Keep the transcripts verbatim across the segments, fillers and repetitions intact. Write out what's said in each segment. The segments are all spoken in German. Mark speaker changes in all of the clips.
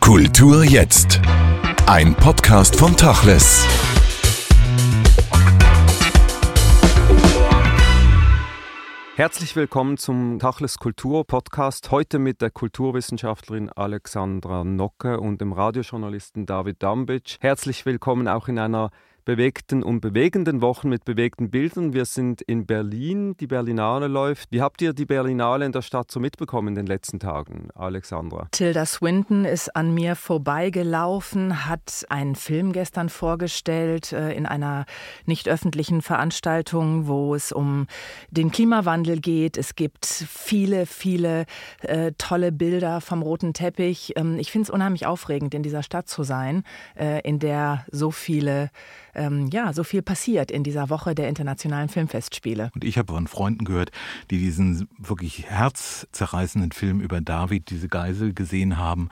Speaker 1: Kultur jetzt. Ein Podcast von Tacheles.
Speaker 2: Herzlich willkommen zum Tacheles Kultur Podcast. Heute mit der Kulturwissenschaftlerin Alexandra Nocke und dem Radiojournalisten David Dambic. Herzlich willkommen auch in einer bewegten und bewegenden Wochen mit bewegten Bildern. Wir sind in Berlin, die Berlinale läuft. Wie habt ihr die Berlinale in der Stadt so mitbekommen in den letzten Tagen, Alexandra?
Speaker 3: Tilda Swinton ist an mir vorbeigelaufen, hat einen Film gestern vorgestellt äh, in einer nicht öffentlichen Veranstaltung, wo es um den Klimawandel geht. Es gibt viele, viele äh, tolle Bilder vom roten Teppich. Ähm, ich finde es unheimlich aufregend, in dieser Stadt zu sein, äh, in der so viele Ähm, ja, so viel passiert in dieser Woche der Internationalen Filmfestspiele.
Speaker 4: Und ich habe von Freunden gehört, die diesen wirklich herzzerreißenden Film über David, diese Geisel, gesehen haben.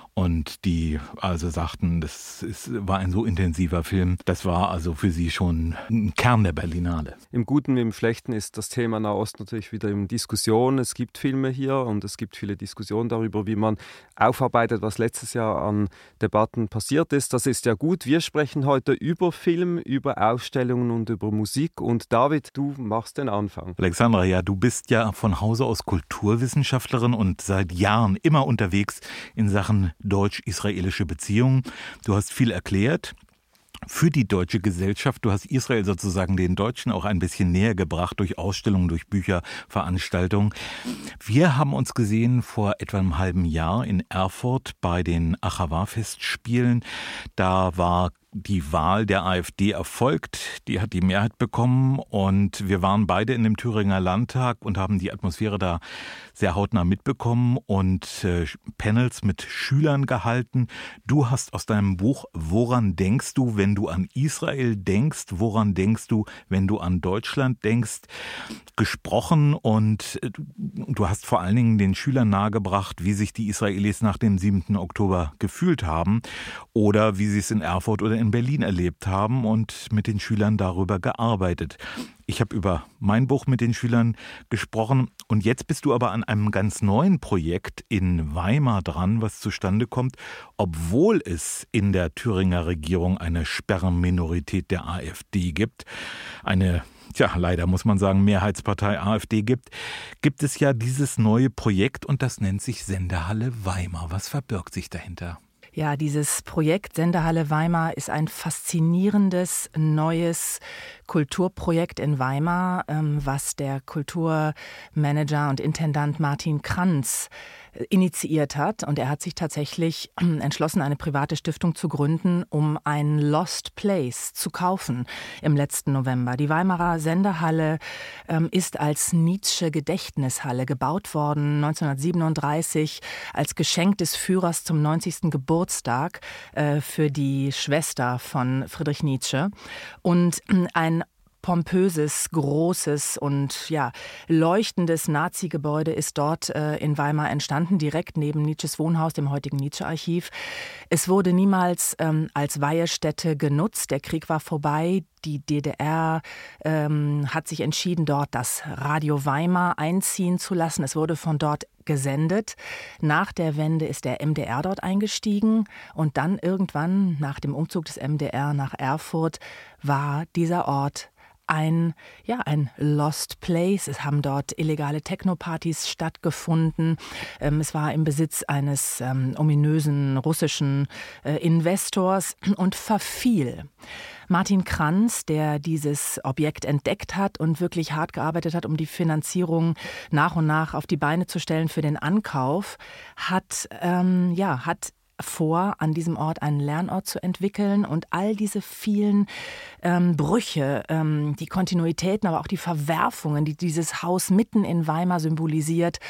Speaker 4: Und die also sagten, das ist, war ein so intensiver Film. Das war also für sie schon ein Kern der Berlinale.
Speaker 2: Im Guten wie im Schlechten ist das Thema Nahost natürlich wieder in Diskussion. Es gibt Filme hier und es gibt viele Diskussionen darüber, wie man aufarbeitet, was letztes Jahr an Debatten passiert ist. Das ist ja gut. Wir sprechen heute über Film, über Ausstellungen und über Musik. Und David, du machst den Anfang.
Speaker 4: Alexandra, ja, du bist ja von Hause aus Kulturwissenschaftlerin und seit Jahren immer unterwegs in Sachen deutsch-israelische Beziehungen. Du hast viel erklärt für die deutsche Gesellschaft. Du hast Israel sozusagen den Deutschen auch ein bisschen näher gebracht durch Ausstellungen, durch Bücher, Veranstaltungen. Wir haben uns gesehen vor etwa einem halben Jahr in Erfurt bei den Achava-Festspielen. Da war die Wahl der AfD erfolgt, die hat die Mehrheit bekommen und wir waren beide in dem Thüringer Landtag und haben die Atmosphäre da sehr hautnah mitbekommen und äh, Panels mit Schülern gehalten. Du hast aus deinem Buch Woran denkst du, wenn du an Israel denkst, woran denkst du, wenn du an Deutschland denkst, gesprochen und äh, du hast vor allen Dingen den Schülern nahegebracht, wie sich die Israelis nach dem siebten Oktober gefühlt haben oder wie sie es in Erfurt oder in Berlin erlebt haben und mit den Schülern darüber gearbeitet. Ich habe über mein Buch mit den Schülern gesprochen und jetzt bist du aber an einem ganz neuen Projekt in Weimar dran, was zustande kommt, obwohl es in der Thüringer Regierung eine Sperrminorität der AfD gibt, eine Tja, leider muss man sagen, Mehrheitspartei AfD gibt, gibt es ja dieses neue Projekt und das nennt sich Sendehalle Weimar. Was verbirgt sich dahinter?
Speaker 3: Ja, dieses Projekt Sendehalle Weimar ist ein faszinierendes neues Kulturprojekt in Weimar, was der Kulturmanager und Intendant Martin Kranz initiiert hat. Und er hat sich tatsächlich entschlossen, eine private Stiftung zu gründen, um ein Lost Place zu kaufen im letzten November. Die Weimarer Sendehalle ähm, ist als Nietzsche-Gedächtnishalle gebaut worden, neunzehnhundertsiebenunddreißig, als Geschenk des Führers zum neunzigsten Geburtstag äh, für die Schwester von Friedrich Nietzsche. Und äh, ein pompöses, großes und ja leuchtendes Nazi-Gebäude ist dort äh, in Weimar entstanden, direkt neben Nietzsches Wohnhaus, dem heutigen Nietzsche-Archiv. Es wurde niemals ähm, als Weihestätte genutzt. Der Krieg war vorbei. Die D D R ähm, hat sich entschieden, dort das Radio Weimar einziehen zu lassen. Es wurde von dort gesendet. Nach der Wende ist der M D R dort eingestiegen und dann irgendwann nach dem Umzug des M D R nach Erfurt war dieser Ort ein, ja, ein Lost Place. Es haben dort illegale Techno-Partys stattgefunden. Ähm, es war im Besitz eines ähm, ominösen russischen äh, Investors und verfiel. Martin Kranz, der dieses Objekt entdeckt hat und wirklich hart gearbeitet hat, um die Finanzierung nach und nach auf die Beine zu stellen für den Ankauf, hat, ähm, ja, hat vor, an diesem Ort einen Lernort zu entwickeln und all diese vielen ähm, Brüche, ähm, die Kontinuitäten, aber auch die Verwerfungen, die dieses Haus mitten in Weimar symbolisiert,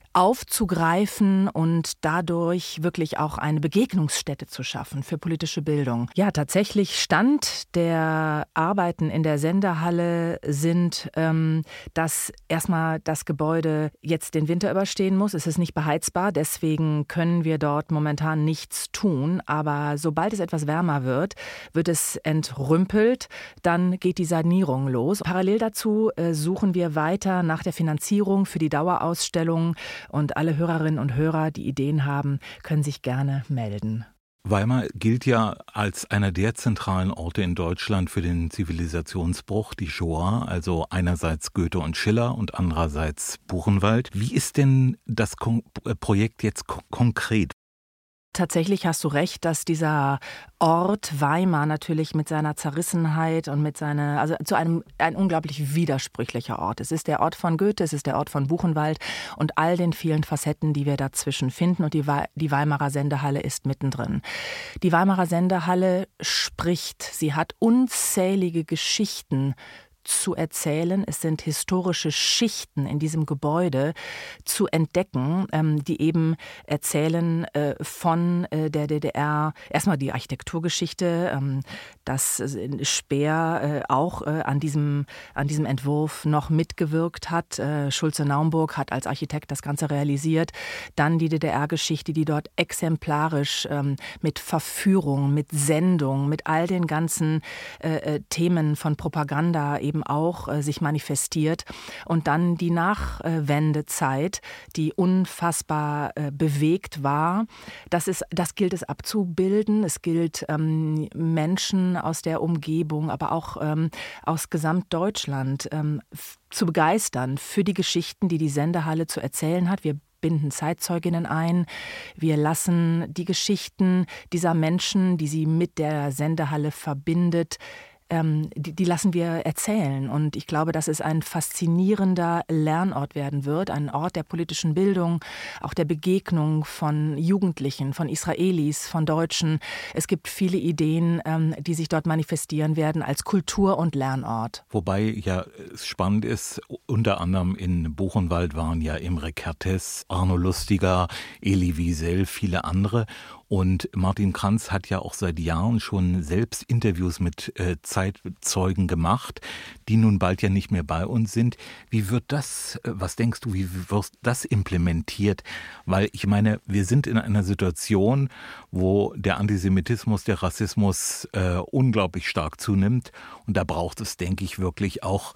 Speaker 3: aufzugreifen und dadurch wirklich auch eine Begegnungsstätte zu schaffen für politische Bildung. Ja, tatsächlich Stand der Arbeiten in der Sendehalle sind, ähm, dass erstmal das Gebäude jetzt den Winter überstehen muss. Es ist nicht beheizbar, deswegen können wir dort momentan nichts tun. Aber sobald es etwas wärmer wird, wird es entrümpelt. Dann geht die Sanierung los. Parallel dazu äh, suchen wir weiter nach der Finanzierung für die Dauerausstellung Und alle Hörerinnen und Hörer, die Ideen haben, können sich gerne melden.
Speaker 4: Weimar gilt ja als einer der zentralen Orte in Deutschland für den Zivilisationsbruch, die Shoah, also einerseits Goethe und Schiller und andererseits Buchenwald. Wie ist denn das Kon- Projekt jetzt ko- konkret?
Speaker 3: Tatsächlich hast du recht, dass dieser Ort Weimar natürlich mit seiner Zerrissenheit und mit seiner, also zu einem ein unglaublich widersprüchlicher Ort. Es ist der Ort von Goethe, es ist der Ort von Buchenwald und all den vielen Facetten, die wir dazwischen finden. Und die, die Weimarer Sendehalle ist mittendrin. Die Weimarer Sendehalle spricht, sie hat unzählige Geschichten zu erzählen. Es sind historische Schichten in diesem Gebäude zu entdecken, ähm, die eben erzählen äh, von äh, der D D R, erstmal die Architekturgeschichte, ähm, dass Speer äh, auch äh, an diesem, an diesem Entwurf noch mitgewirkt hat. Äh, Schulze-Naumburg hat als Architekt das Ganze realisiert. Dann die D D R-Geschichte, die dort exemplarisch ähm, mit Verführung, mit Sendung, mit all den ganzen äh, Themen von Propaganda eben auch äh, sich manifestiert. Und dann die Nachwendezeit, die unfassbar äh, bewegt war. Das ist, das gilt es abzubilden. Es gilt ähm, Menschen aus der Umgebung, aber auch ähm, aus Gesamtdeutschland ähm, f- zu begeistern für die Geschichten, die die Sendehalle zu erzählen hat. Wir binden Zeitzeuginnen ein. Wir lassen die Geschichten dieser Menschen, die sie mit der Sendehalle verbindet, Ähm, die, die lassen wir erzählen. Und ich glaube, dass es ein faszinierender Lernort werden wird, ein Ort der politischen Bildung, auch der Begegnung von Jugendlichen, von Israelis, von Deutschen. Es gibt viele Ideen, ähm, die sich dort manifestieren werden als Kultur- und Lernort.
Speaker 4: Wobei ja es spannend ist, unter anderem in Buchenwald waren ja Imre Kertész, Arno Lustiger, Elie Wiesel, viele andere. Und Martin Kranz hat ja auch seit Jahren schon selbst Interviews mit äh, Zeitzeugen gemacht, die nun bald ja nicht mehr bei uns sind. Wie wird das, äh, was denkst du, wie wird das implementiert? Weil ich meine, wir sind in einer Situation, wo der Antisemitismus, der Rassismus äh, unglaublich stark zunimmt. Und da braucht es, denke ich, wirklich auch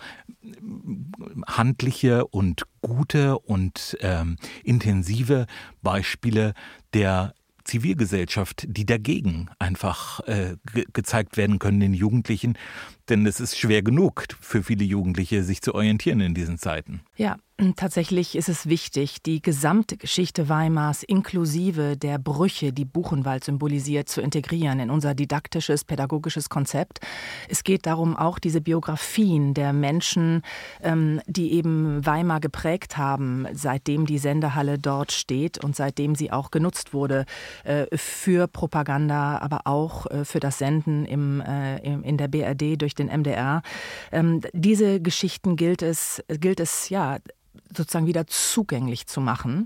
Speaker 4: handliche und gute und ähm, intensive Beispiele der Zivilgesellschaft, die dagegen einfach äh, ge- gezeigt werden können den Jugendlichen. Denn es ist schwer genug für viele Jugendliche, sich zu orientieren in diesen Zeiten.
Speaker 3: Ja, tatsächlich ist es wichtig, die gesamte Geschichte Weimars inklusive der Brüche, die Buchenwald symbolisiert, zu integrieren in unser didaktisches, pädagogisches Konzept. Es geht darum, auch diese Biografien der Menschen, ähm, die eben Weimar geprägt haben, seitdem die Sendehalle dort steht und seitdem sie auch genutzt wurde äh, für Propaganda, aber auch äh, für das Senden im, äh, im, in der B R D durch den M D R. Ähm, diese Geschichten gilt es, gilt es ja sozusagen wieder zugänglich zu machen.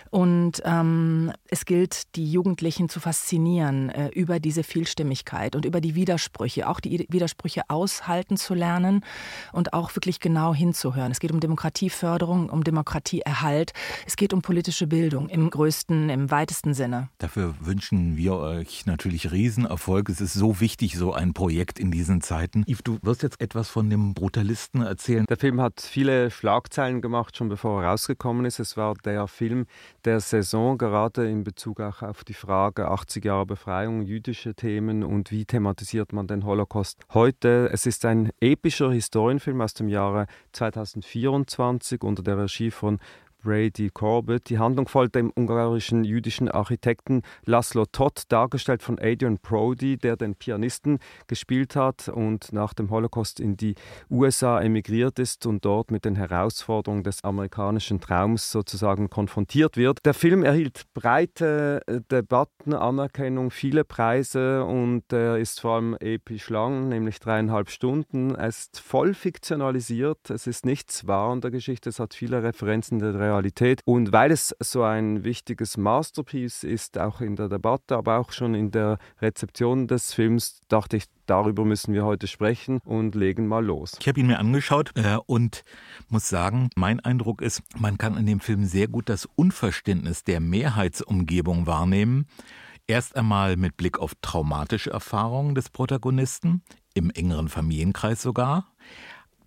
Speaker 3: Und ähm, es gilt, die Jugendlichen zu faszinieren äh, über diese Vielstimmigkeit und über die Widersprüche, auch die Widersprüche aushalten zu lernen und auch wirklich genau hinzuhören. Es geht um Demokratieförderung, um Demokratieerhalt. Es geht um politische Bildung im größten, im weitesten Sinne.
Speaker 4: Dafür wünschen wir euch natürlich Riesenerfolg. Es ist so wichtig, so ein Projekt in diesen Zeiten. Yves, du wirst jetzt etwas von dem Brutalisten erzählen.
Speaker 2: Der Film hat viele Schlagzeilen gemacht, schon bevor er rausgekommen ist. Es war der Film der Saison, gerade in Bezug auch auf die Frage achtzig Jahre Befreiung, jüdische Themen und wie thematisiert man den Holocaust heute. Es ist ein epischer Historienfilm aus dem Jahre zweitausendvierundzwanzig unter der Regie von Brady Corbett. Die Handlung folgt dem ungarischen jüdischen Architekten Laszlo Toth, dargestellt von Adrian Brody, der den Pianisten gespielt hat und nach dem Holocaust in die U S A emigriert ist und dort mit den Herausforderungen des amerikanischen Traums sozusagen konfrontiert wird. Der Film erhielt breite Debatten, Anerkennung, viele Preise und er ist vor allem episch lang, nämlich dreieinhalb Stunden. Er ist voll fiktionalisiert, es ist nichts wahr an der Geschichte, es hat viele Referenzen der Realität. Und weil es so ein wichtiges Masterpiece ist, auch in der Debatte, aber auch schon in der Rezeption des Films, dachte ich, darüber müssen wir heute sprechen und legen mal los.
Speaker 4: Ich habe ihn mir angeschaut äh, und muss sagen, mein Eindruck ist, man kann in dem Film sehr gut das Unverständnis der Mehrheitsumgebung wahrnehmen. Erst einmal mit Blick auf traumatische Erfahrungen des Protagonisten, im engeren Familienkreis sogar.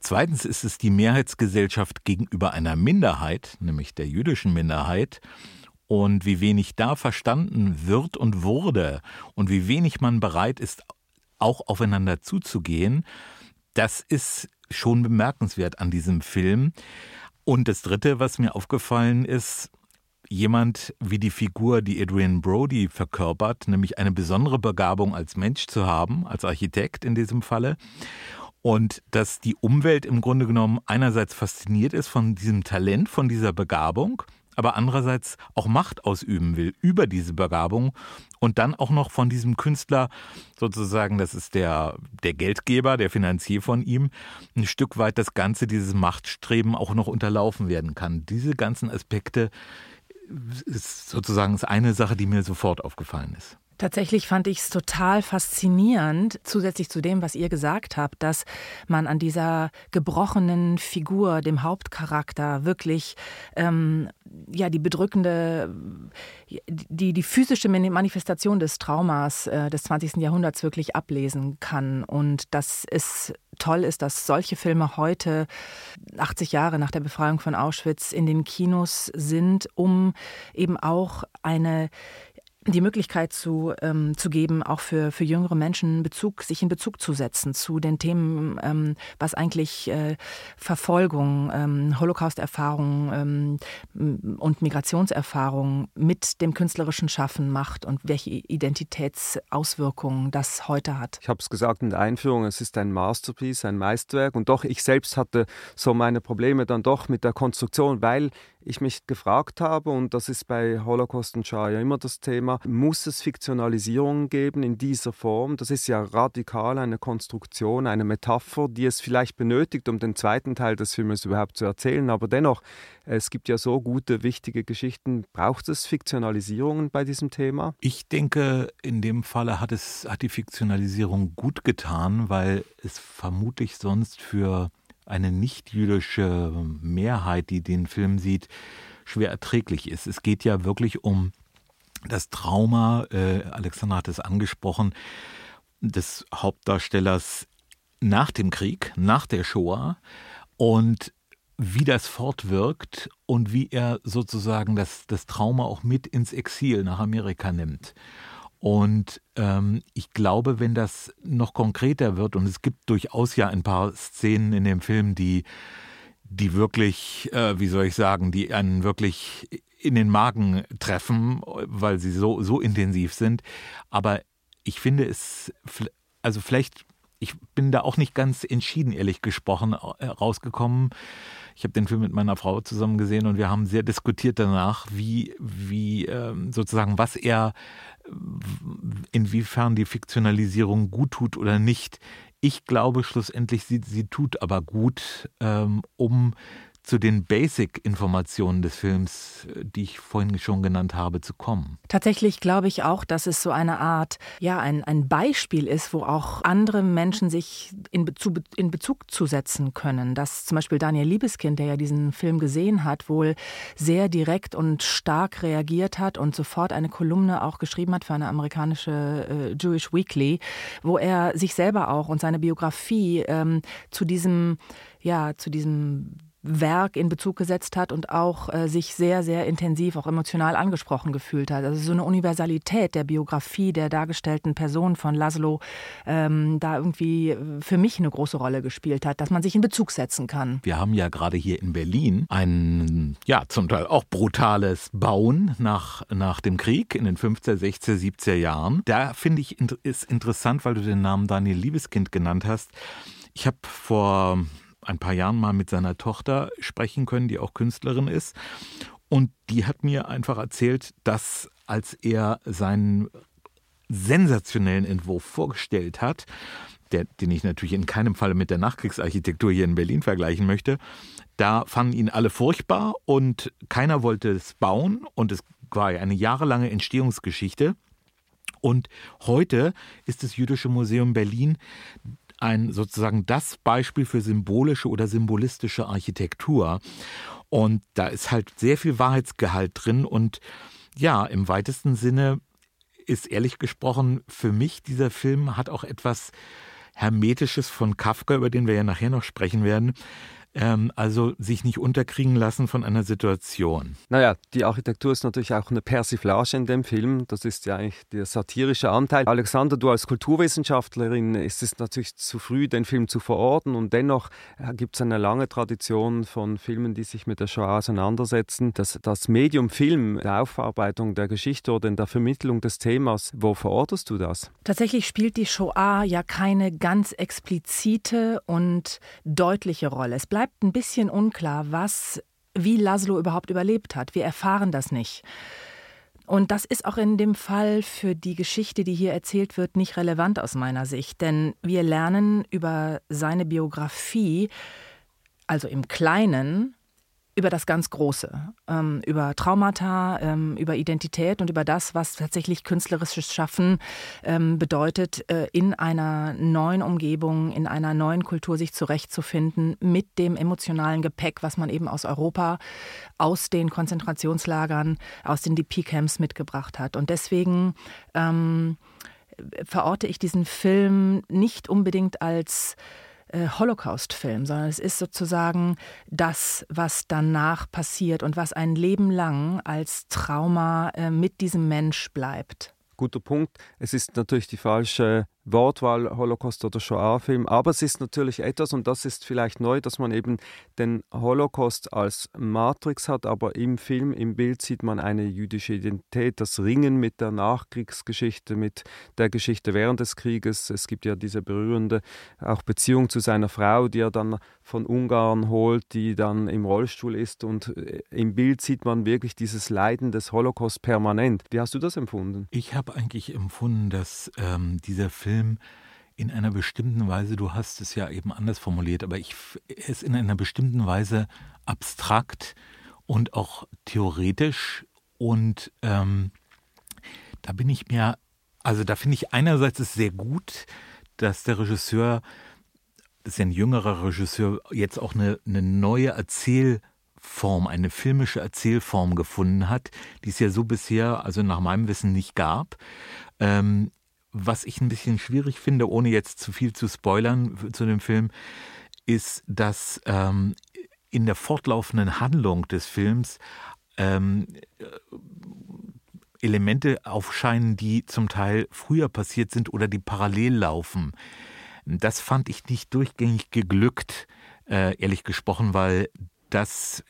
Speaker 4: Zweitens ist es die Mehrheitsgesellschaft gegenüber einer Minderheit, nämlich der jüdischen Minderheit. Und wie wenig da verstanden wird und wurde und wie wenig man bereit ist, auch aufeinander zuzugehen, das ist schon bemerkenswert an diesem Film. Und das Dritte, was mir aufgefallen ist, jemand wie die Figur, die Adrien Brody verkörpert, nämlich eine besondere Begabung als Mensch zu haben, als Architekt in diesem Falle. Und dass die Umwelt im Grunde genommen einerseits fasziniert ist von diesem Talent, von dieser Begabung, aber andererseits auch Macht ausüben will über diese Begabung und dann auch noch von diesem Künstler sozusagen, das ist der, der Geldgeber, der Finanzier von ihm, ein Stück weit das Ganze, dieses Machtstreben auch noch unterlaufen werden kann. Diese ganzen Aspekte ist sozusagen eine Sache, die mir sofort aufgefallen ist.
Speaker 3: Tatsächlich fand ich es total faszinierend, zusätzlich zu dem, was ihr gesagt habt, dass man an dieser gebrochenen Figur, dem Hauptcharakter, wirklich ähm, ja die bedrückende, die, die physische Manifestation des Traumas äh, des zwanzigsten Jahrhunderts wirklich ablesen kann. Und dass es toll ist, dass solche Filme heute, achtzig Jahre nach der Befreiung von Auschwitz, in den Kinos sind, um eben auch eine die Möglichkeit zu, ähm, zu geben, auch für, für jüngere Menschen Bezug, sich in Bezug zu setzen zu den Themen, ähm, was eigentlich äh, Verfolgung, ähm, Holocaust-Erfahrung ähm, und Migrationserfahrung mit dem künstlerischen Schaffen macht und welche Identitätsauswirkungen das heute hat.
Speaker 2: Ich habe es gesagt in der Einführung, es ist ein Masterpiece, ein Meisterwerk. Und doch, ich selbst hatte so meine Probleme dann doch mit der Konstruktion, weil ich mich gefragt habe, und das ist bei Holocaust und Shoah ja immer das Thema, muss es Fiktionalisierungen geben in dieser Form? Das ist ja radikal eine Konstruktion, eine Metapher, die es vielleicht benötigt, um den zweiten Teil des Filmes überhaupt zu erzählen. Aber dennoch, es gibt ja so gute, wichtige Geschichten. Braucht es Fiktionalisierungen bei diesem Thema?
Speaker 4: Ich denke, in dem Falle hat es, hat die Fiktionalisierung gut getan, weil es vermutlich sonst für eine nicht-jüdische Mehrheit, die den Film sieht, schwer erträglich ist. Es geht ja wirklich um das Trauma, äh, Alexandra hat es angesprochen, des Hauptdarstellers nach dem Krieg, nach der Shoah und wie das fortwirkt und wie er sozusagen das, das Trauma auch mit ins Exil nach Amerika nimmt. Und ähm, ich glaube, wenn das noch konkreter wird, und es gibt durchaus ja ein paar Szenen in dem Film, die, die wirklich, äh, wie soll ich sagen, die einen wirklich in den Magen treffen, weil sie so, so intensiv sind. Aber ich finde es, also vielleicht, ich bin da auch nicht ganz entschieden, ehrlich gesprochen, rausgekommen. Ich habe den Film mit meiner Frau zusammen gesehen und wir haben sehr diskutiert danach, wie, wie ähm, sozusagen, was er, inwiefern die Fiktionalisierung gut tut oder nicht. Ich glaube schlussendlich, sie, sie tut aber gut, ähm, um zu den Basic-Informationen des Films, die ich vorhin schon genannt habe, zu kommen.
Speaker 3: Tatsächlich glaube ich auch, dass es so eine Art, ja, ein, ein Beispiel ist, wo auch andere Menschen sich in Bezug, in Bezug zu setzen können. Dass zum Beispiel Daniel Liebeskind, der ja diesen Film gesehen hat, wohl sehr direkt und stark reagiert hat und sofort eine Kolumne auch geschrieben hat für eine amerikanische äh, Jewish Weekly, wo er sich selber auch und seine Biografie ähm, zu diesem, ja, zu diesem Werk in Bezug gesetzt hat und auch äh, sich sehr, sehr intensiv, auch emotional angesprochen gefühlt hat. Also so eine Universalität der Biografie der dargestellten Person von Laszlo ähm, da irgendwie für mich eine große Rolle gespielt hat, dass man sich in Bezug setzen kann.
Speaker 4: Wir haben ja gerade hier in Berlin ein, ja, zum Teil auch brutales Bauen nach, nach dem Krieg in den fünfziger, sechziger, siebziger Jahren. Da finde ich, ist interessant, weil du den Namen Daniel Liebeskind genannt hast. Ich habe vor ein paar Jahren mal mit seiner Tochter sprechen können, die auch Künstlerin ist. Und die hat mir einfach erzählt, dass als er seinen sensationellen Entwurf vorgestellt hat, der, den ich natürlich in keinem Falle mit der Nachkriegsarchitektur hier in Berlin vergleichen möchte, da fanden ihn alle furchtbar und keiner wollte es bauen. Und es war ja eine jahrelange Entstehungsgeschichte. Und heute ist das Jüdische Museum Berlin ein sozusagen das Beispiel für symbolische oder symbolistische Architektur. Und da ist halt sehr viel Wahrheitsgehalt drin. Und ja, im weitesten Sinne ist ehrlich gesprochen für mich, dieser Film hat auch etwas, Hermetisches von Kafka, über den wir ja nachher noch sprechen werden. Ähm, also sich nicht unterkriegen lassen von einer Situation.
Speaker 2: Naja, die Architektur ist natürlich auch eine Persiflage in dem Film. Das ist ja eigentlich der satirische Anteil. Alexander, du als Kulturwissenschaftlerin, ist es natürlich zu früh, den Film zu verorten. Und dennoch gibt es eine lange Tradition von Filmen, die sich mit der Shoah auseinandersetzen. Das, das Medium Film, der Aufarbeitung der Geschichte oder in der Vermittlung des Themas, wo verortest du das?
Speaker 3: Tatsächlich spielt die Shoah ja keine ganz explizite und deutliche Rolle. Es bleibt ein bisschen unklar, was, wie Laszlo überhaupt überlebt hat. Wir erfahren das nicht. Und das ist auch in dem Fall für die Geschichte, die hier erzählt wird, nicht relevant aus meiner Sicht. Denn wir lernen über seine Biografie, also im Kleinen, über das ganz Große, ähm, über Traumata, ähm, über Identität und über das, was tatsächlich künstlerisches Schaffen ähm, bedeutet, äh, in einer neuen Umgebung, in einer neuen Kultur sich zurechtzufinden, mit dem emotionalen Gepäck, was man eben aus Europa, aus den Konzentrationslagern, aus den D P-Camps mitgebracht hat. Und deswegen ähm, verorte ich diesen Film nicht unbedingt als Holocaust-Film, sondern es ist sozusagen das, was danach passiert und was ein Leben lang als Trauma äh, mit diesem Mensch bleibt.
Speaker 2: Guter Punkt. Es ist natürlich die falsche Wortwahl, Holocaust oder Shoah-Film, aber es ist natürlich etwas, und das ist vielleicht neu, dass man eben den Holocaust als Matrix hat, aber im Film, im Bild sieht man eine jüdische Identität, das Ringen mit der Nachkriegsgeschichte, mit der Geschichte während des Krieges. Es gibt ja diese berührende auch Beziehung zu seiner Frau, die er dann von Ungarn holt, die dann im Rollstuhl ist, und im Bild sieht man wirklich dieses Leiden des Holocaust permanent. Wie hast du das empfunden?
Speaker 4: Ich habe eigentlich empfunden, dass ähm, dieser Film in einer bestimmten Weise, du hast es ja eben anders formuliert, aber ich es in einer bestimmten Weise abstrakt und auch theoretisch, und ähm, da bin ich mir, also da finde ich einerseits es sehr gut, dass der Regisseur, das ist ja ein jüngerer Regisseur, jetzt auch eine, eine neue Erzählform, eine filmische Erzählform gefunden hat, die es ja so bisher, also nach meinem Wissen, nicht gab. Ähm, Was ich ein bisschen schwierig finde, ohne jetzt zu viel zu spoilern zu dem Film, ist, dass ähm, in der fortlaufenden Handlung des Films ähm, Elemente aufscheinen, die zum Teil früher passiert sind oder die parallel laufen. Das fand ich nicht durchgängig geglückt, äh, ehrlich gesprochen, weil das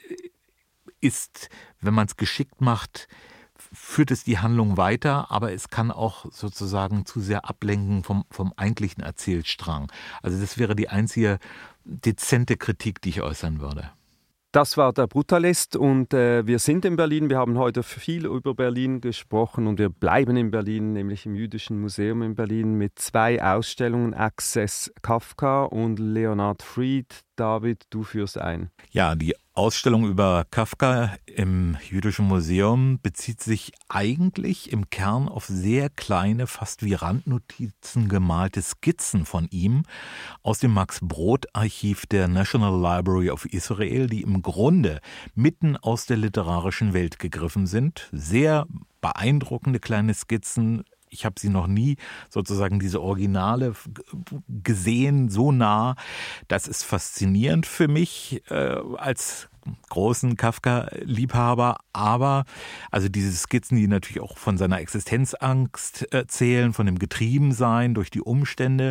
Speaker 4: ist, wenn man es geschickt macht, führt es die Handlung weiter, aber es kann auch sozusagen zu sehr ablenken vom, vom eigentlichen Erzählstrang. Also das wäre die einzige dezente Kritik, die ich äußern würde.
Speaker 2: Das war der Brutalist, und äh, wir sind in Berlin. Wir haben heute viel über Berlin gesprochen und wir bleiben in Berlin, nämlich im Jüdischen Museum in Berlin mit zwei Ausstellungen, Access Kafka und Leonard Fried. David, du führst ein.
Speaker 4: Ja, die Ausstellung über Kafka im Jüdischen Museum bezieht sich eigentlich im Kern auf sehr kleine, fast wie Randnotizen gemalte Skizzen von ihm aus dem Max-Brod-Archiv der National Library of Israel, die im Grunde mitten aus der literarischen Welt gegriffen sind. Sehr beeindruckende kleine Skizzen. Ich habe sie noch nie, sozusagen diese Originale, gesehen, so nah. Das ist faszinierend für mich äh, als großen Kafka-Liebhaber. Aber also diese Skizzen, die natürlich auch von seiner Existenzangst erzählen, von dem Getriebensein durch die Umstände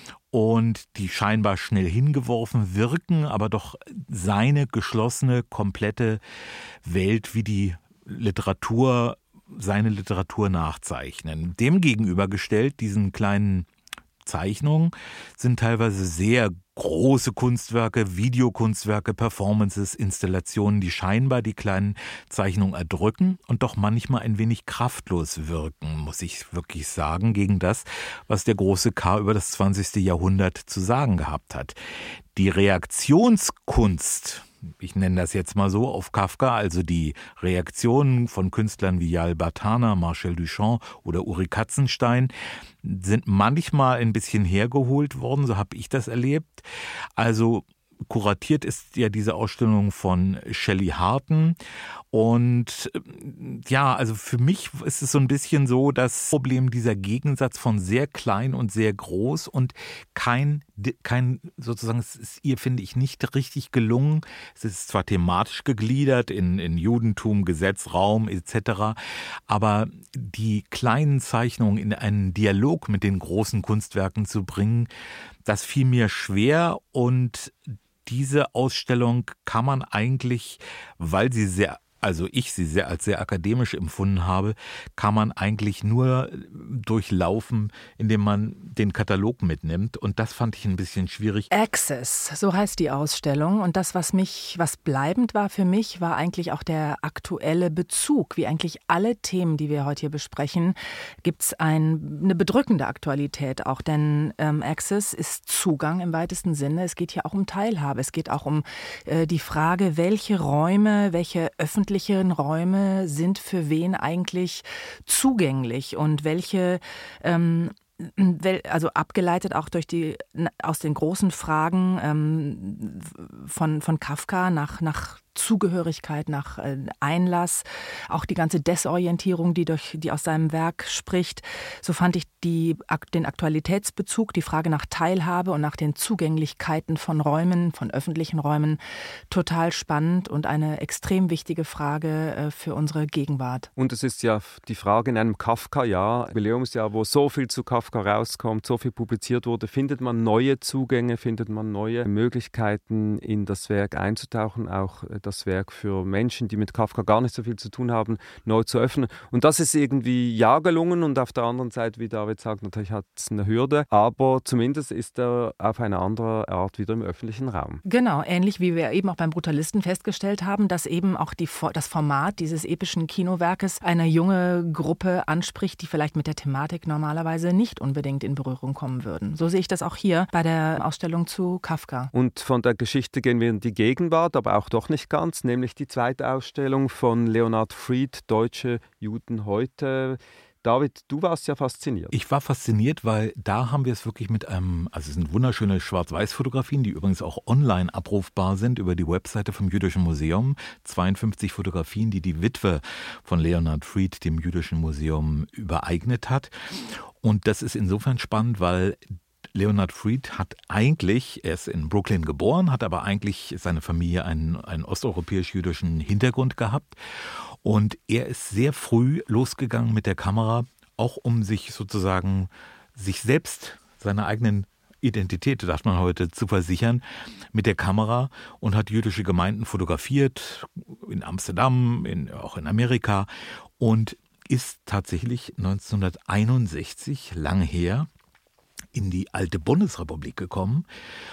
Speaker 4: und die scheinbar schnell hingeworfen wirken, aber doch seine geschlossene, komplette Welt wie die Literatur seine Literatur nachzeichnen. Dem gegenübergestellt, diesen kleinen Zeichnungen, sind teilweise sehr große Kunstwerke, Videokunstwerke, Performances, Installationen, die scheinbar die kleinen Zeichnungen erdrücken und doch manchmal ein wenig kraftlos wirken, muss ich wirklich sagen, gegen das, was der große K über das zwanzigste Jahrhundert zu sagen gehabt hat. Die Reaktionskunst, ich nenne das jetzt mal so, auf Kafka, also die Reaktionen von Künstlern wie Jal Bartana, Marcel Duchamp oder Uri Katzenstein, sind manchmal ein bisschen hergeholt worden, so habe ich das erlebt. Also kuratiert ist ja diese Ausstellung von Shelley Harton. Und ja, also für mich ist es so ein bisschen so das Problem, dieser Gegensatz von sehr klein und sehr groß und kein, kein sozusagen, es ist ihr, finde ich, nicht richtig gelungen. Es ist zwar thematisch gegliedert in, in Judentum, Gesetz, Raum et cetera, aber die kleinen Zeichnungen in einen Dialog mit den großen Kunstwerken zu bringen, das fiel mir schwer. Und diese Ausstellung kann man eigentlich, weil sie sehr, also ich sie sehr als sehr akademisch empfunden habe, kann man eigentlich nur durchlaufen, indem man den Katalog mitnimmt. Und das fand ich ein bisschen schwierig.
Speaker 3: Access, so heißt die Ausstellung. Und das, was mich, was bleibend war für mich, war eigentlich auch der aktuelle Bezug. Wie eigentlich alle Themen, die wir heute hier besprechen, gibt es ein, eine bedrückende Aktualität auch. Denn ähm, Access ist Zugang im weitesten Sinne. Es geht hier auch um Teilhabe. Es geht auch um äh, die Frage, welche Räume, welche öffentlichen Räume sind für wen eigentlich zugänglich und welche, ähm, also abgeleitet auch durch die, aus den großen Fragen ähm, von, von Kafka nach, nach Zugehörigkeit, nach äh, Einlass, auch die ganze Desorientierung, die durch die aus seinem Werk spricht. So fand ich die, den Aktualitätsbezug, die Frage nach Teilhabe und nach den Zugänglichkeiten von Räumen, von öffentlichen Räumen total spannend und eine extrem wichtige Frage äh, für unsere Gegenwart.
Speaker 2: Und es ist ja die Frage in einem Kafka-Jahr, Jubiläumsjahr, wo so viel zu Kafka rauskommt, so viel publiziert wurde, findet man neue Zugänge, findet man neue Möglichkeiten, in das Werk einzutauchen, auch das Werk für Menschen, die mit Kafka gar nicht so viel zu tun haben, neu zu öffnen. Und das ist irgendwie ja gelungen und auf der anderen Seite, wie David sagt, natürlich hat es eine Hürde, aber zumindest ist er auf eine andere Art wieder im öffentlichen Raum.
Speaker 3: Genau, ähnlich wie wir eben auch beim Brutalisten festgestellt haben, dass eben auch die, das Format dieses epischen Kinowerkes eine junge Gruppe anspricht, die vielleicht mit der Thematik normalerweise nicht unbedingt in Berührung kommen würden. So sehe ich das auch hier bei der Ausstellung zu Kafka.
Speaker 2: Und von der Geschichte gehen wir in die Gegenwart, aber auch doch nicht ganz, nämlich die zweite Ausstellung von Leonhard Fried, Deutsche Juden heute. David, du warst ja fasziniert.
Speaker 4: Ich war fasziniert, weil da haben wir es wirklich mit einem, also es sind wunderschöne Schwarz-Weiß-Fotografien, die übrigens auch online abrufbar sind über die Webseite vom Jüdischen Museum. zweiundfünfzig Fotografien, die die Witwe von Leonhard Fried dem Jüdischen Museum übereignet hat. Und das ist insofern spannend, weil Leonhard Fried hat eigentlich, er ist in Brooklyn geboren, hat aber eigentlich seine Familie einen, einen osteuropäisch-jüdischen Hintergrund gehabt. Und er ist sehr früh losgegangen mit der Kamera, auch um sich sozusagen, sich selbst, seiner eigenen Identität, sagt man heute, zu versichern mit der Kamera und hat jüdische Gemeinden fotografiert, in Amsterdam, in, auch in Amerika und ist tatsächlich neunzehnhunderteinundsechzig, lang her, in die alte Bundesrepublik gekommen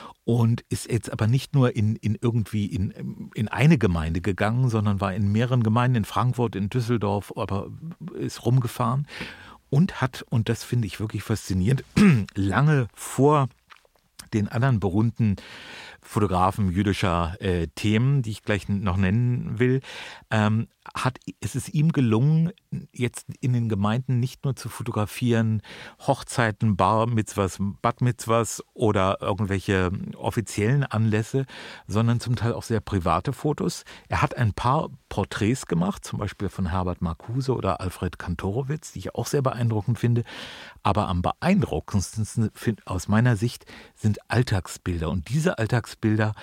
Speaker 4: und ist jetzt aber nicht nur in, in irgendwie in, in eine Gemeinde gegangen, sondern war in mehreren Gemeinden, in Frankfurt, in Düsseldorf, aber ist rumgefahren und hat, und das finde ich wirklich faszinierend, lange vor den anderen berühmten Fotografen jüdischer äh, Themen, die ich gleich noch nennen will, ähm, hat, ist es ihm gelungen, jetzt in den Gemeinden nicht nur zu fotografieren, Hochzeiten, Bar Mitzvahs, Bat Mitzvahs oder irgendwelche offiziellen Anlässe, sondern zum Teil auch sehr private Fotos. Er hat ein paar Porträts gemacht, zum Beispiel von Herbert Marcuse oder Alfred Kantorowicz, die ich auch sehr beeindruckend finde. Aber am beeindruckendsten aus meiner Sicht sind Alltagsbilder. Und diese Alltagsbilder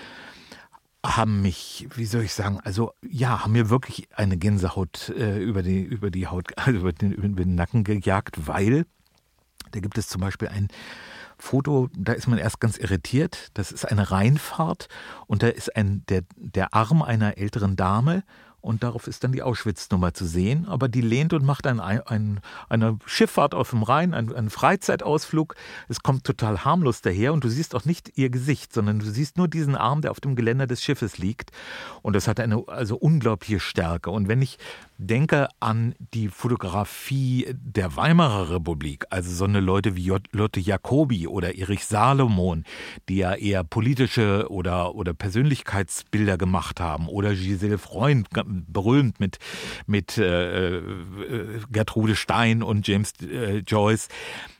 Speaker 4: haben mich, wie soll ich sagen, also ja, haben mir wirklich eine Gänsehaut äh, über die über die Haut, also über den, über den Nacken gejagt, weil da gibt es zum Beispiel ein Foto, da ist man erst ganz irritiert. Das ist eine Rheinfahrt und da ist ein der der Arm einer älteren Dame. Und darauf ist dann die Auschwitz-Nummer zu sehen. Aber die lehnt und macht ein, ein, eine Schifffahrt auf dem Rhein, einen, einen Freizeitausflug. Es kommt total harmlos daher und du siehst auch nicht ihr Gesicht, sondern du siehst nur diesen Arm, der auf dem Geländer des Schiffes liegt. Und das hat eine also unglaubliche Stärke. Und wenn ich denke an die Fotografie der Weimarer Republik, also so eine Leute wie Lotte Jacobi oder Erich Salomon, die ja eher politische oder, oder Persönlichkeitsbilder gemacht haben, oder Giselle Freund, berühmt mit, mit äh, Gertrude Stein und James äh, Joyce.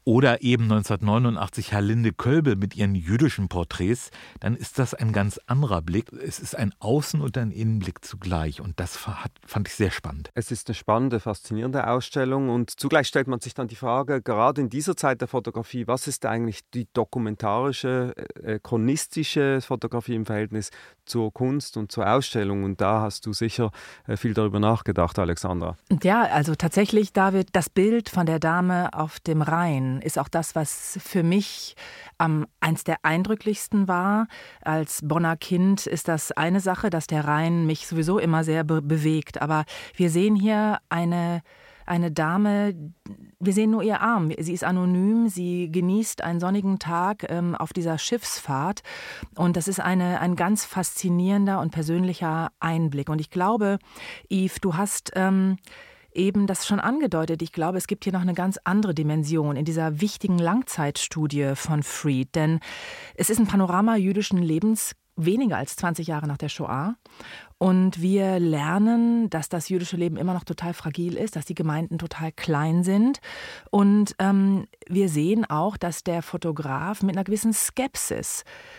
Speaker 4: oder eben neunzehnhundertneunundachtzig Herlinde Kölbel mit ihren jüdischen Porträts, dann ist das ein ganz anderer Blick. Es ist ein Außen- und ein Innenblick zugleich und das fand ich sehr spannend.
Speaker 2: Es ist eine spannende, faszinierende Ausstellung und zugleich stellt man sich dann die Frage, gerade in dieser Zeit der Fotografie, was ist eigentlich die dokumentarische, äh, chronistische Fotografie im Verhältnis zur Kunst und zur Ausstellung? Und da hast du sicher äh, viel darüber nachgedacht, Alexandra.
Speaker 3: Ja, also tatsächlich, David, das Bild von der Dame auf dem Rhein ist auch das, was für mich ähm, eins der eindrücklichsten war. Als Bonner Kind ist das eine Sache, dass der Rhein mich sowieso immer sehr be- bewegt. Aber wir sehen hier eine Eine Dame, wir sehen nur ihr Arm. Sie ist anonym, sie genießt einen sonnigen Tag ähm, auf dieser Schiffsfahrt. Und das ist eine, ein ganz faszinierender und persönlicher Einblick. Und ich glaube, Yves, du hast ähm, eben das schon angedeutet. Ich glaube, es gibt hier noch eine ganz andere Dimension in dieser wichtigen Langzeitstudie von Fried. Denn es ist ein Panorama jüdischen Lebens weniger als zwanzig Jahre nach der Shoah. Und wir lernen, dass das jüdische Leben immer noch total fragil ist, dass die Gemeinden total klein sind. Und ähm, wir sehen auch, dass der Fotograf mit einer gewissen Skepsis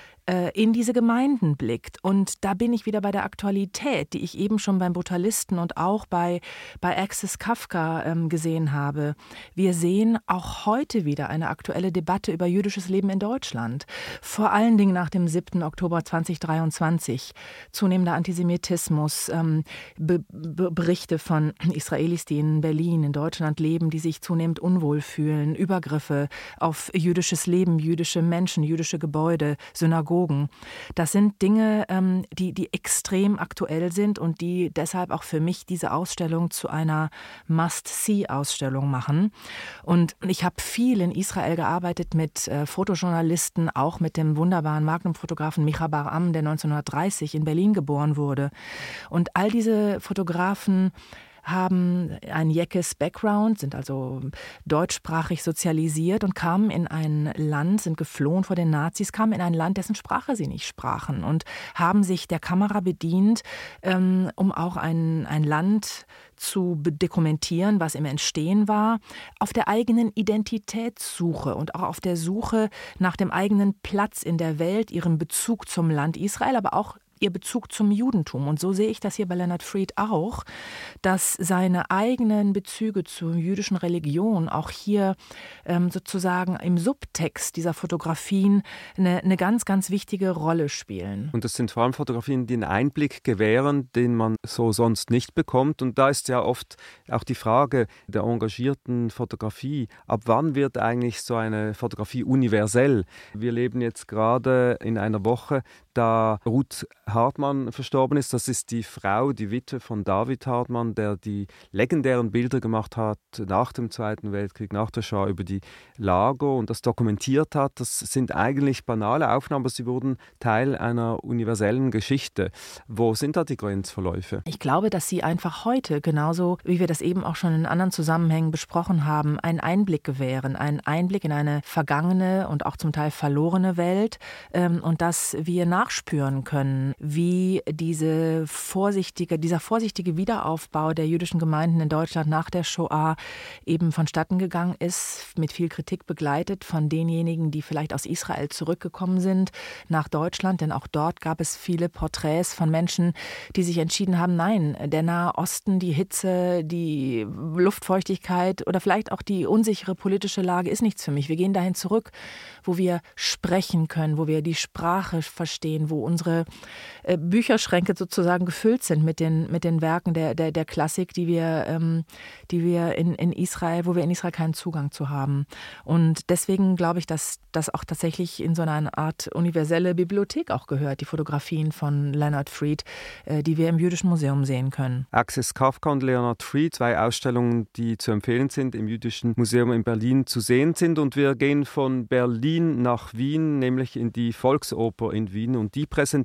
Speaker 3: in diese Gemeinden blickt. Und da bin ich wieder bei der Aktualität, die ich eben schon beim Brutalisten und auch bei, bei Access Kafka ähm, gesehen habe. Wir sehen auch heute wieder eine aktuelle Debatte über jüdisches Leben in Deutschland. Vor allen Dingen nach dem siebten Oktober zweitausenddreiundzwanzig. Zunehmender Antisemitismus, ähm, Be- Be- Berichte von Israelis, die in Berlin, in Deutschland leben, die sich zunehmend unwohl fühlen, Übergriffe auf jüdisches Leben, jüdische Menschen, jüdische Gebäude, Synagogen. Das sind Dinge, die, die extrem aktuell sind und die deshalb auch für mich diese Ausstellung zu einer Must-See-Ausstellung machen. Und ich habe viel in Israel gearbeitet mit äh, Fotojournalisten, auch mit dem wunderbaren Magnum-Fotografen Micha Bar-Am, der neunzehnhundertdreißig in Berlin geboren wurde. Und all diese Fotografen haben ein Jeckes Background, sind also deutschsprachig sozialisiert und kamen in ein Land, sind geflohen vor den Nazis, kamen in ein Land, dessen Sprache sie nicht sprachen und haben sich der Kamera bedient, ähm, um auch ein, ein Land zu dokumentieren, was im Entstehen war, auf der eigenen Identitätssuche und auch auf der Suche nach dem eigenen Platz in der Welt, ihrem Bezug zum Land Israel, aber auch ihr Bezug zum Judentum. Und so sehe ich das hier bei Leonard Fried auch, dass seine eigenen Bezüge zur jüdischen Religion auch hier ähm, sozusagen im Subtext dieser Fotografien eine, eine ganz, ganz wichtige Rolle spielen.
Speaker 2: Und das sind vor allem Fotografien, die einen Einblick gewähren, den man so sonst nicht bekommt. Und da ist ja oft auch die Frage der engagierten Fotografie. Ab wann wird eigentlich so eine Fotografie universell? Wir leben jetzt gerade in einer Woche, da Ruth Hartmann verstorben ist. Das ist die Frau, die Witwe von David Hartmann, der die legendären Bilder gemacht hat nach dem Zweiten Weltkrieg, nach der Shoah über die Lager und das dokumentiert hat. Das sind eigentlich banale Aufnahmen, aber sie wurden Teil einer universellen Geschichte. Wo sind da die Grenzverläufe?
Speaker 3: Ich glaube, dass sie einfach heute, genauso wie wir das eben auch schon in anderen Zusammenhängen besprochen haben, einen Einblick gewähren, einen Einblick in eine vergangene und auch zum Teil verlorene Welt ähm, und dass wir nachspüren können, wie diese vorsichtige, dieser vorsichtige Wiederaufbau der jüdischen Gemeinden in Deutschland nach der Shoah eben vonstatten gegangen ist, mit viel Kritik begleitet von denjenigen, die vielleicht aus Israel zurückgekommen sind nach Deutschland. Denn auch dort gab es viele Porträts von Menschen, die sich entschieden haben, nein, der Nahe Osten, die Hitze, die Luftfeuchtigkeit oder vielleicht auch die unsichere politische Lage ist nichts für mich. Wir gehen dahin zurück, wo wir sprechen können, wo wir die Sprache verstehen, wo unsere äh, Bücherschränke sozusagen gefüllt sind mit den, mit den Werken der, der, der Klassik, die wir, ähm, die wir in, in Israel, wo wir in Israel keinen Zugang zu haben. Und deswegen glaube ich, dass das auch tatsächlich in so eine Art universelle Bibliothek auch gehört, die Fotografien von Leonard Fried, äh, die wir im Jüdischen Museum sehen können.
Speaker 2: Access Kafka und Leonard Fried, zwei Ausstellungen, die zu empfehlen sind, im Jüdischen Museum in Berlin zu sehen sind. Und wir gehen von Berlin nach Wien, nämlich in die Volksoper in Wien. Und die präsentiert etwas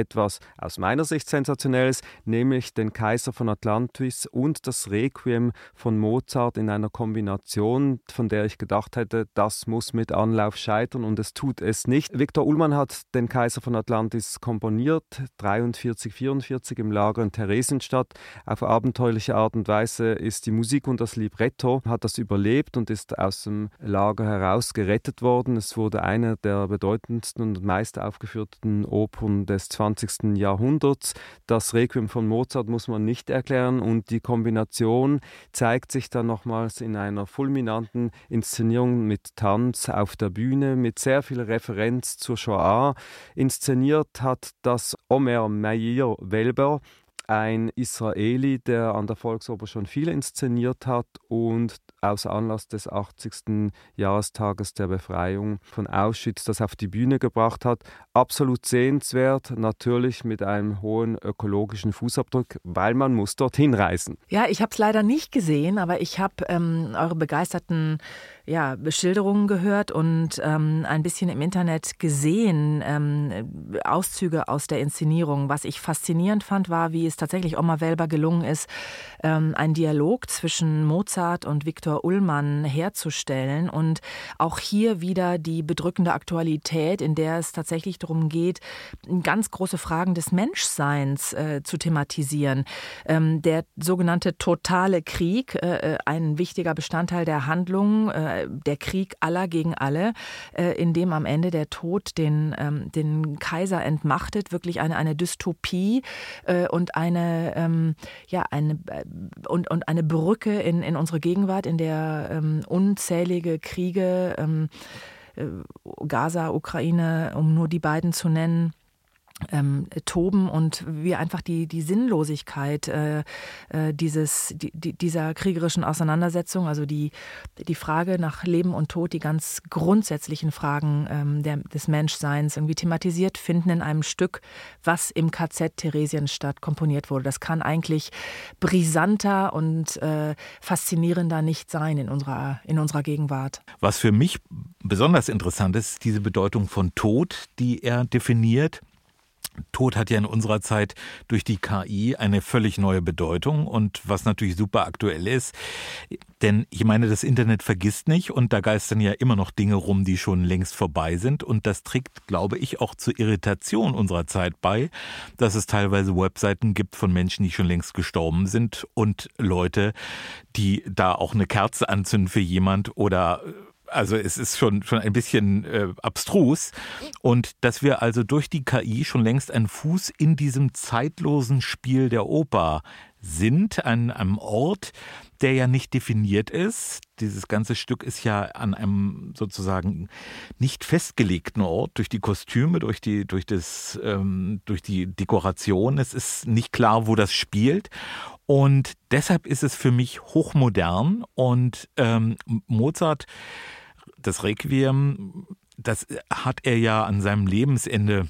Speaker 2: etwas aus meiner Sicht Sensationelles, nämlich den Kaiser von Atlantis und das Requiem von Mozart in einer Kombination, von der ich gedacht hätte, das muss mit Anlauf scheitern und es tut es nicht. Viktor Ullmann hat den Kaiser von Atlantis komponiert, dreiundvierzig, vierundvierzig im Lager in Theresienstadt. Auf abenteuerliche Art und Weise ist die Musik und das Libretto, hat das überlebt und ist aus dem Lager heraus gerettet worden. Es wurde eine der bedeutendsten und meist aufgeführten Opern des zwanzigsten Jahrhunderts. Das Requiem von Mozart muss man nicht erklären und die Kombination zeigt sich dann nochmals in einer fulminanten Inszenierung mit Tanz auf der Bühne, mit sehr viel Referenz zur Shoah. Inszeniert hat das Omer Meir Welber, ein Israeli, der an der Volksoper schon viel inszeniert hat und aus Anlass des achtzigsten Jahrestages der Befreiung von Auschwitz das auf die Bühne gebracht hat. Absolut sehenswert, natürlich mit einem hohen ökologischen Fußabdruck, weil man muss dorthin reisen.
Speaker 3: Ja, ich habe es leider nicht gesehen, aber ich habe ähm, eure begeisterten ja, Beschilderungen gehört und ähm, ein bisschen im Internet gesehen, ähm, Auszüge aus der Inszenierung. Was ich faszinierend fand, war, wie es tatsächlich Omer Welber gelungen ist, ähm, einen Dialog zwischen Mozart und Viktor Ullmann herzustellen und auch hier wieder die bedrückende Aktualität, in der es tatsächlich darum geht, ganz große Fragen des Menschseins äh, zu thematisieren. Ähm, der sogenannte totale Krieg, äh, ein wichtiger Bestandteil der Handlung, äh, der Krieg aller gegen alle, äh, in dem am Ende der Tod den, ähm, den Kaiser entmachtet, wirklich eine, eine Dystopie äh, und eine, ähm, ja, eine, äh, und, und eine Brücke in, in unsere Gegenwart, in der ähm, unzählige Kriege, ähm, äh, Gaza, Ukraine, um nur die beiden zu nennen, Ähm, toben und wir einfach die, die Sinnlosigkeit äh, äh, dieses, die, die, dieser kriegerischen Auseinandersetzung, also die, die Frage nach Leben und Tod, die ganz grundsätzlichen Fragen ähm, der, des Menschseins irgendwie thematisiert finden in einem Stück, was im K Z Theresienstadt komponiert wurde. Das kann eigentlich brisanter und äh, faszinierender nicht sein in unserer, in unserer Gegenwart.
Speaker 4: Was für mich besonders interessant ist, diese Bedeutung von Tod, die er definiert. Tod hat ja in unserer Zeit durch die K I eine völlig neue Bedeutung und was natürlich super aktuell ist, denn ich meine, das Internet vergisst nicht und da geistern ja immer noch Dinge rum, die schon längst vorbei sind und das trägt, glaube ich, auch zur Irritation unserer Zeit bei, dass es teilweise Webseiten gibt von Menschen, die schon längst gestorben sind und Leute, die da auch eine Kerze anzünden für jemand oder also es ist schon, schon ein bisschen äh, abstrus und dass wir also durch die K I schon längst einen Fuß in diesem zeitlosen Spiel der Oper sind, an einem Ort, der ja nicht definiert ist. Dieses ganze Stück ist ja an einem sozusagen nicht festgelegten Ort, durch die Kostüme, durch die, durch das, ähm, durch die Dekoration. Es ist nicht klar, wo das spielt. Und deshalb ist es für mich hochmodern und ähm, Mozart, das Requiem, das hat er ja an seinem Lebensende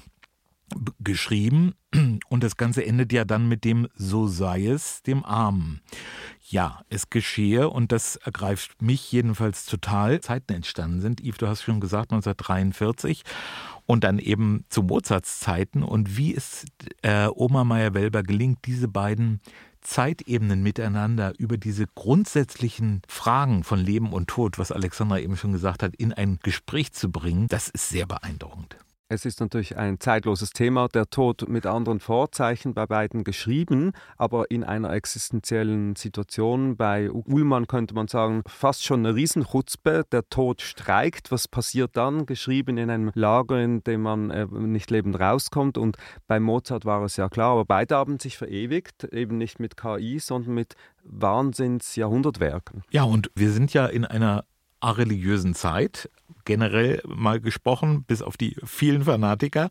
Speaker 4: geschrieben und das Ganze endet ja dann mit dem "So sei es, dem Armen". Ja, es geschehe und das ergreift mich jedenfalls total. Zeiten entstanden sind, Yves, du hast schon gesagt, neunzehnhundertdreiundvierzig und dann eben zu Mozarts Zeiten und wie es äh, Omer Meir Welber gelingt, diese beiden Zeitebenen miteinander über diese grundsätzlichen Fragen von Leben und Tod, was Alexandra eben schon gesagt hat, in ein Gespräch zu bringen, das ist sehr beeindruckend.
Speaker 2: Es ist natürlich ein zeitloses Thema, der Tod mit anderen Vorzeichen bei beiden geschrieben, aber in einer existenziellen Situation. Bei Ullmann könnte man sagen, fast schon eine Riesenchutzpe, der Tod streikt. Was passiert dann? Geschrieben in einem Lager, in dem man äh, nicht lebend rauskommt. Und bei Mozart war es ja klar, aber beide haben sich verewigt, eben nicht mit K I, sondern mit Wahnsinns-Jahrhundertwerken.
Speaker 4: Ja, und wir sind ja in einer areligiösen Zeit, generell mal gesprochen, bis auf die vielen Fanatiker.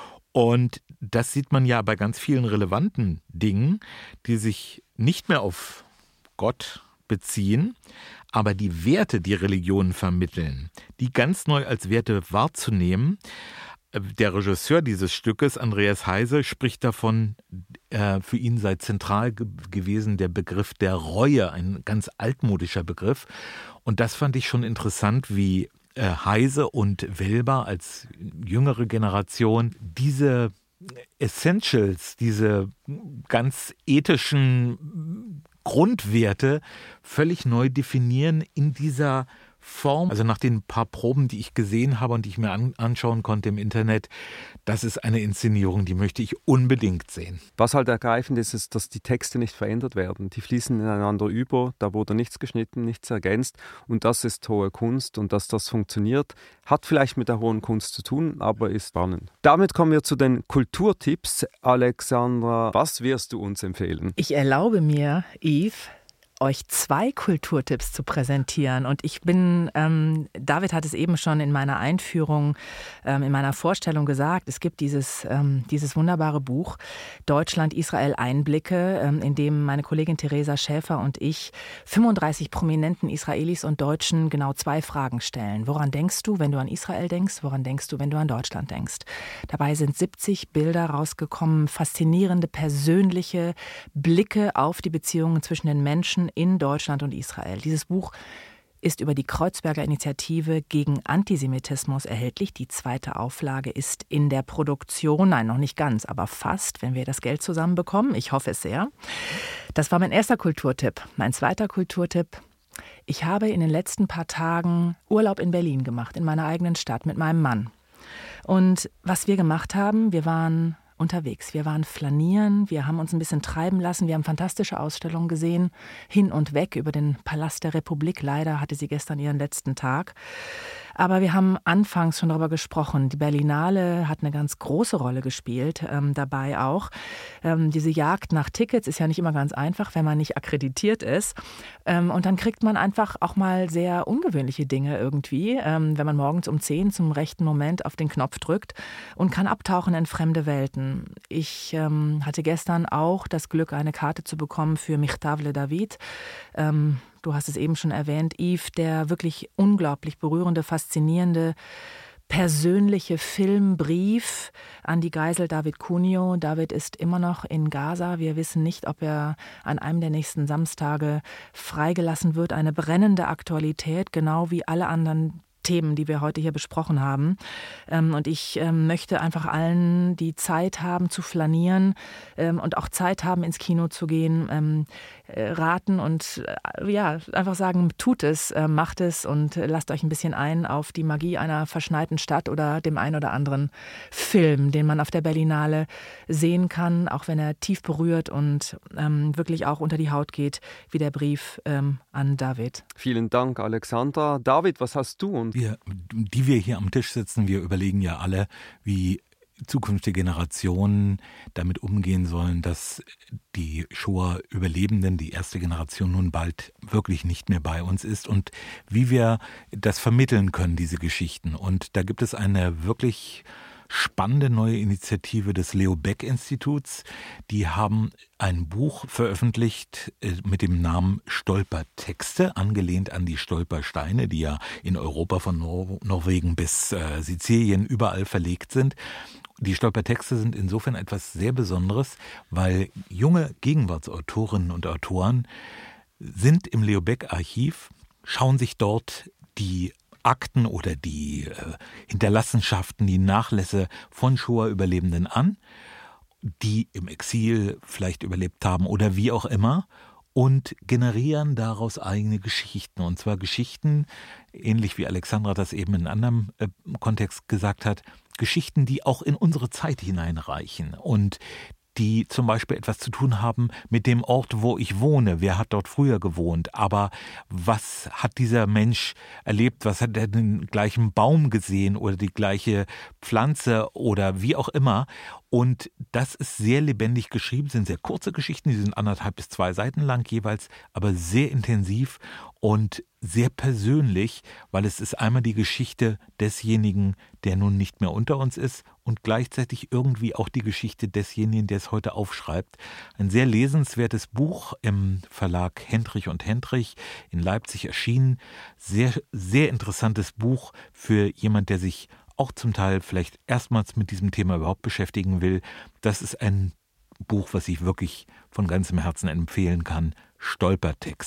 Speaker 4: Und das sieht man ja bei ganz vielen relevanten Dingen, die sich nicht mehr auf Gott beziehen, aber die Werte, die Religionen vermitteln, die ganz neu als Werte wahrzunehmen. Der Regisseur dieses Stückes, Andreas Heise, spricht davon, äh, für ihn sei zentral ge- gewesen der Begriff der Reue, ein ganz altmodischer Begriff. Und das fand ich schon interessant, wie äh, Heise und Welber als jüngere Generation diese Essentials, diese ganz ethischen Grundwerte völlig neu definieren in dieser Form. Also nach den paar Proben, die ich gesehen habe und die ich mir an, anschauen konnte im Internet, das ist eine Inszenierung, die möchte ich unbedingt sehen.
Speaker 2: Was halt ergreifend ist, ist, dass die Texte nicht verändert werden. Die fließen ineinander über, da wurde nichts geschnitten, nichts ergänzt und das ist hohe Kunst und dass das funktioniert, hat vielleicht mit der hohen Kunst zu tun, aber ist spannend. Damit kommen wir zu den Kulturtipps. Alexandra, was wirst du uns empfehlen?
Speaker 3: Ich erlaube mir, Yves, euch zwei Kulturtipps zu präsentieren. Und ich bin, ähm, David hat es eben schon in meiner Einführung, ähm, in meiner Vorstellung gesagt, es gibt dieses, ähm, dieses wunderbare Buch Deutschland, Israel, Einblicke, ähm, in dem meine Kollegin Theresa Schäfer und ich fünfunddreißig prominenten Israelis und Deutschen genau zwei Fragen stellen. Woran denkst du, wenn du an Israel denkst? Woran denkst du, wenn du an Deutschland denkst? Dabei sind siebzig Bilder rausgekommen, faszinierende persönliche Blicke auf die Beziehungen zwischen den Menschen in Deutschland und Israel. Dieses Buch ist über die Kreuzberger Initiative gegen Antisemitismus erhältlich. Die zweite Auflage ist in der Produktion. Nein, noch nicht ganz, aber fast, wenn wir das Geld zusammenbekommen. Ich hoffe es sehr. Das war mein erster Kulturtipp. Mein zweiter Kulturtipp: Ich habe in den letzten paar Tagen Urlaub in Berlin gemacht, in meiner eigenen Stadt mit meinem Mann. Und was wir gemacht haben, wir waren unterwegs. Wir waren flanieren, wir haben uns ein bisschen treiben lassen, wir haben fantastische Ausstellungen gesehen, hin und weg über den Palast der Republik. Leider hatte sie gestern ihren letzten Tag. Aber wir haben anfangs schon darüber gesprochen. Die Berlinale hat eine ganz große Rolle gespielt, ähm, dabei auch. Ähm, diese Jagd nach Tickets ist ja nicht immer ganz einfach, wenn man nicht akkreditiert ist. Ähm, und dann kriegt man einfach auch mal sehr ungewöhnliche Dinge irgendwie, ähm, wenn man morgens um zehn zum rechten Moment auf den Knopf drückt und kann abtauchen in fremde Welten. Ich ähm, hatte gestern auch das Glück, eine Karte zu bekommen für Michtav LeDavid. Ähm, Du hast es eben schon erwähnt, Yves, der wirklich unglaublich berührende, faszinierende, persönliche Filmbrief an die Geisel David Cunio. David ist immer noch in Gaza. Wir wissen nicht, ob er an einem der nächsten Samstage freigelassen wird. Eine brennende Aktualität, genau wie alle anderen Themen, die wir heute hier besprochen haben. Und ich möchte einfach allen, die Zeit haben zu flanieren und auch Zeit haben, ins Kino zu gehen, raten und ja, einfach sagen, tut es, macht es und lasst euch ein bisschen ein auf die Magie einer verschneiten Stadt oder dem ein oder anderen Film, den man auf der Berlinale sehen kann, auch wenn er tief berührt und wirklich auch unter die Haut geht, wie der Brief an David.
Speaker 2: Vielen Dank, Alexandra. David, was hast du? Und
Speaker 4: wir, die wir hier am Tisch sitzen, wir überlegen ja alle, wie zukünftige Generationen damit umgehen sollen, dass die Shoah-Überlebenden, die erste Generation, nun bald wirklich nicht mehr bei uns ist und wie wir das vermitteln können, diese Geschichten. Und da gibt es eine wirklich spannende neue Initiative des Leo Baeck Instituts. Die haben ein Buch veröffentlicht mit dem Namen Stolpertexte, angelehnt an die Stolpersteine, die ja in Europa von Nor- Norwegen bis äh, Sizilien überall verlegt sind. Die Stolpertexte sind insofern etwas sehr Besonderes, weil junge Gegenwartsautorinnen und Autoren sind im Leo Baeck Archiv, schauen sich dort die Akten oder die äh, Hinterlassenschaften, die Nachlässe von Shoah-Überlebenden an, die im Exil vielleicht überlebt haben oder wie auch immer, und generieren daraus eigene Geschichten. Und zwar Geschichten, ähnlich wie Alexandra das eben in einem anderem äh, Kontext gesagt hat, Geschichten, die auch in unsere Zeit hineinreichen und die zum Beispiel etwas zu tun haben mit dem Ort, wo ich wohne. Wer hat dort früher gewohnt? Aber was hat dieser Mensch erlebt? Was hat er den gleichen Baum gesehen oder die gleiche Pflanze oder wie auch immer? Und das ist sehr lebendig geschrieben, sind sehr kurze Geschichten, die sind anderthalb bis zwei Seiten lang jeweils, aber sehr intensiv und sehr persönlich, weil es ist einmal die Geschichte desjenigen, der nun nicht mehr unter uns ist und gleichzeitig irgendwie auch die Geschichte desjenigen, der es heute aufschreibt. Ein sehr lesenswertes Buch im Verlag Hendrich und Hendrich in Leipzig erschienen. Sehr, sehr interessantes Buch für jemand, der sich auch zum Teil vielleicht erstmals mit diesem Thema überhaupt beschäftigen will. Das ist ein Buch, was ich wirklich von ganzem Herzen empfehlen kann. Stolpertexte.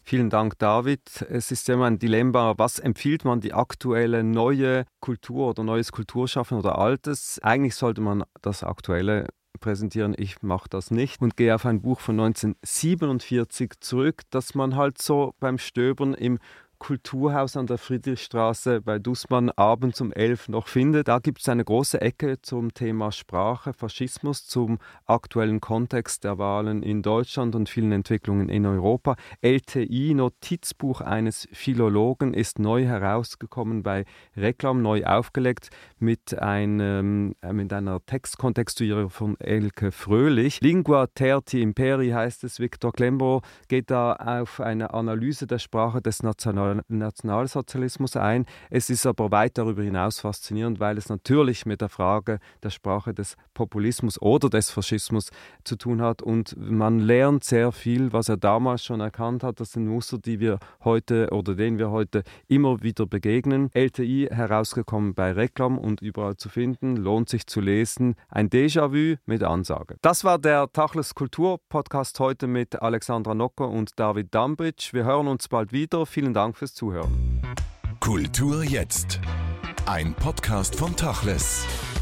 Speaker 2: Vielen Dank, David. Es ist ja immer ein Dilemma, was empfiehlt man, die aktuelle neue Kultur oder neues Kulturschaffen oder altes? Eigentlich sollte man das Aktuelle präsentieren. Ich mache das nicht und gehe auf ein Buch von neunzehnhundertsiebenundvierzig zurück, das man halt so beim Stöbern im Kulturhaus an der Friedrichstraße bei Dussmann abends um elf noch findet. Da gibt es eine große Ecke zum Thema Sprache, Faschismus, zum aktuellen Kontext der Wahlen in Deutschland und vielen Entwicklungen in Europa. L T I, Notizbuch eines Philologen, ist neu herausgekommen bei Reklam, neu aufgelegt mit, einem, äh, mit einer Textkontextuierung von Elke Fröhlich. Lingua Terti Imperi heißt es. Viktor Klemperer geht da auf eine Analyse der Sprache des National Nationalsozialismus ein. Es ist aber weit darüber hinaus faszinierend, weil es natürlich mit der Frage der Sprache des Populismus oder des Faschismus zu tun hat und man lernt sehr viel, was er damals schon erkannt hat. Das sind Muster, die wir heute oder denen wir heute immer wieder begegnen. L T I herausgekommen bei Reklam und überall zu finden, lohnt sich zu lesen. Ein Déjà-vu mit Ansage. Das war der Tachles Kultur Podcast heute mit Alexandra Nocker und David Dambrich. Wir hören uns bald wieder. Vielen Dank fürs Zuhören.
Speaker 1: Kultur jetzt. Ein Podcast von Tachles.